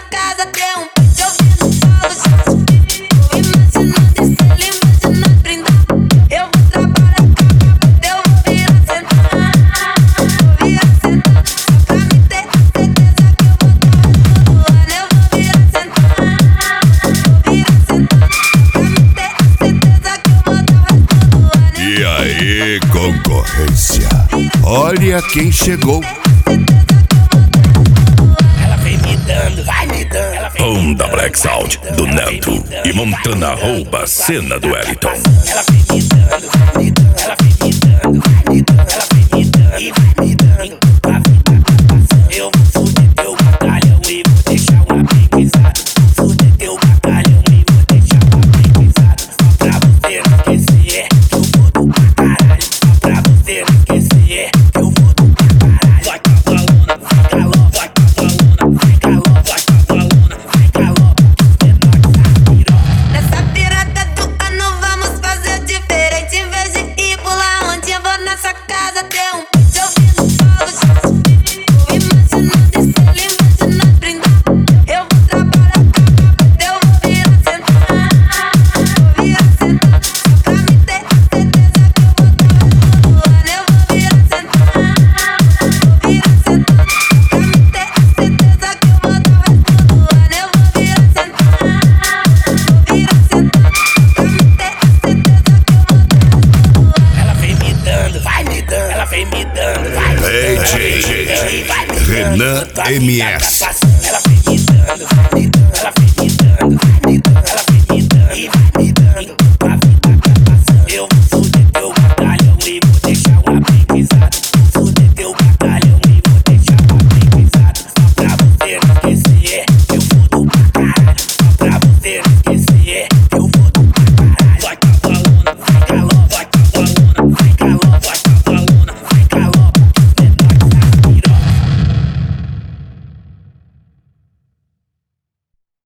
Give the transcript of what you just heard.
casa tem um pente ouvindo solo. Tô imaginando estrela, imaginando brindar. Eu vou trabalhar pra cá, eu vou virar sentar. Vou virar sentar, só pra me ter certeza que eu vou dar o ano. Eu vou virar sentar, vou virar sentar, só pra me ter certeza que eu vou dar o resto do ano. E aí, concorrência, olha quem chegou. Ela vem me dando, vai me dando. Onda Black Sound do Neto e Montana rouba a cena do Wellington. Ela vem me dando, vai me dando. Ela vem me dando, vai me dando. Ela vem me dando e vai me dando. Pra vida tá passando. Eu vou fuder teu batalhão e vou deixar uma pesado. Vou fuder teu batalhão e vou deixar uma pesado. Só pra você não esquecer que eu vou do pra caralho. Só pra você não esquecer que eu vou do pra caralho. Vai cavalona, vai calor, vai cavalona, vai calor, vai cavalona, vai calor. Nessa virada do ano vamos fazer diferente. Em vez de ir pular onde eu vou nessa casa ter um pente ouvindo solo. Tô imaginando estrela, imaginando brindar. Eu vou trabalhar pra cá, eu vou virar sentar. Vou virar sentar, só pra me ter certeza que eu vou dar o resto do ano. Eu vou virar sentar, vou virar sentar, só pra me ter certeza que eu vou dar o resto do ano. Eu vou virar sentar, vou virar sentar, só pra me ter certeza que eu vou dar o resto do ano. Ela vem me dando, vai me dando. Ela vem me dando, vai me dando. Renan MS. Ela vem me dando, vai me dando. Ela vem me dando, vai me dando. Ela vem me dando e vai me dando. Pra vida tá passando. Eu vou fuder teu batalhão e vou deixar uma pesado. Vou fuder teu batalhão e vou deixar uma pesado. Só pra você não